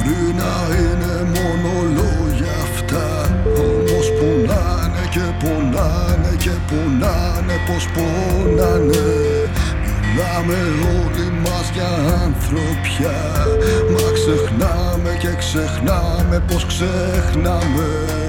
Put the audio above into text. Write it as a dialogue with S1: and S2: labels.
S1: Μπορεί να είναι μόνο λόγια αυτά, όμως πονάνε και πονάνε και πονάνε, πως πονάνε. Μιλάμε όλοι μας για ανθρωπιά, μα ξεχνάμε και ξεχνάμε πως ξεχνάμε.